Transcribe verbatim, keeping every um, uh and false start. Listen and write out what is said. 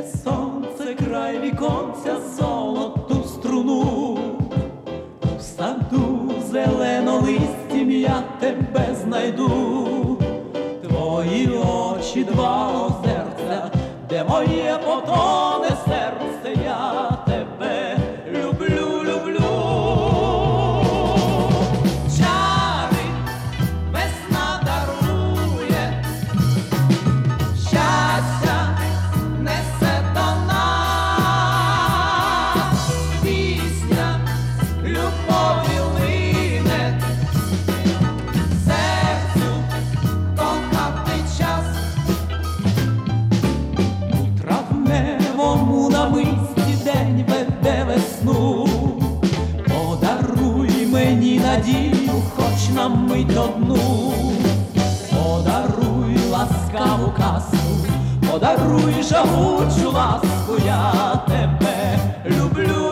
сонце край віконця золоту струну. У саду зеленолистім я тебе знайду. Твої очі два озерця, де моє потоне серце, я тебе люблю, люблю. Чари весна дарує, щастя несе до нас, пісня любові лине, серцю кохати час. У травневому намисті день веде весну. Подаруй мені надію, хоч на мить одну. Подаруй ласкаву казку, подаруй жагучу ласку, я тебе люблю.